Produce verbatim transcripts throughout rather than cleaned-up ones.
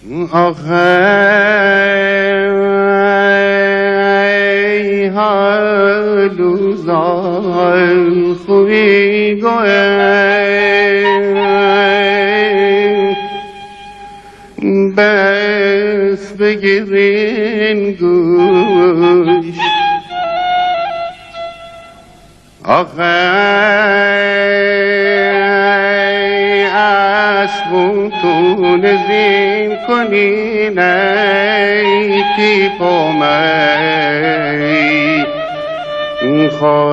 آخه حالو زال خوی گوه بس بگیرین گوش آخه اسبوتون زین کنین ای تیپومی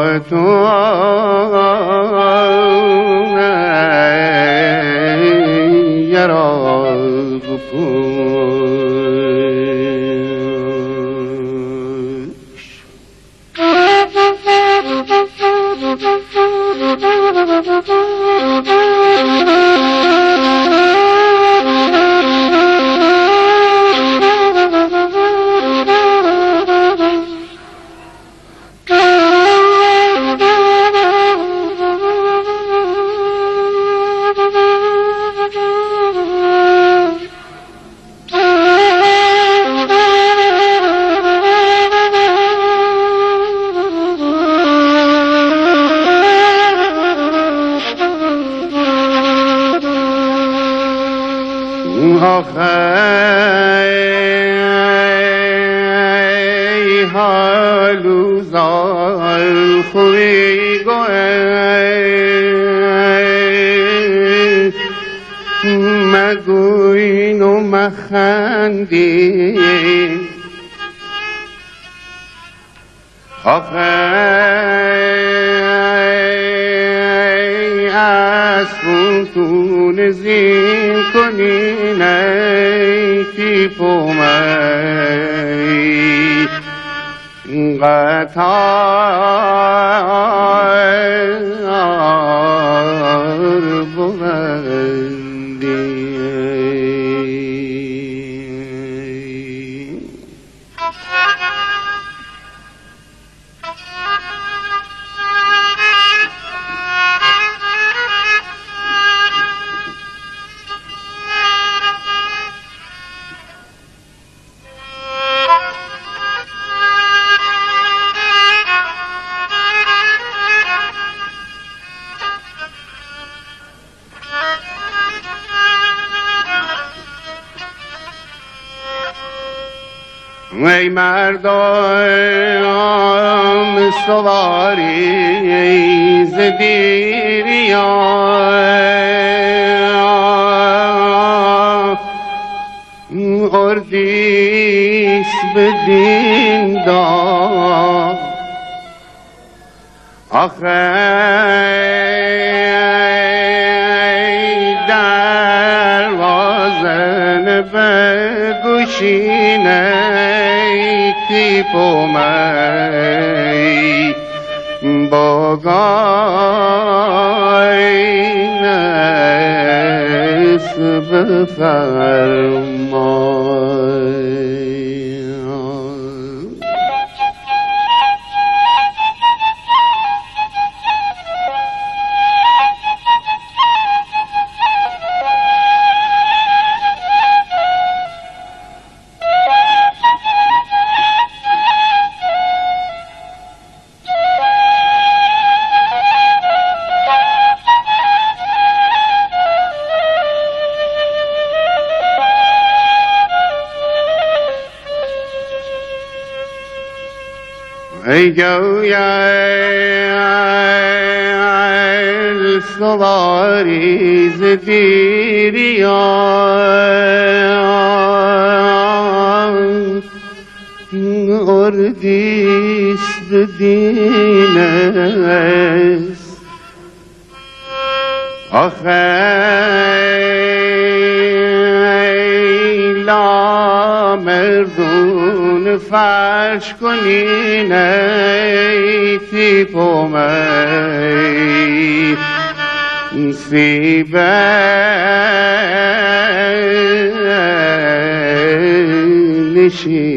خواهتون یرا بپوش آخی حالو زال خوی گوه مگوین و مخندین آخی اسبوتون زین کنین ای تیپومی قطار بوندی ای مردم سواری ز دیریان اردیس بدین داد آخه دروازه بگوشینه تیپومی باگاینس بفرمای ای گویل سواری ز دیریان اردیس بدینست آخی لا مردون فرش کنین ای تیپومی سیبه نشین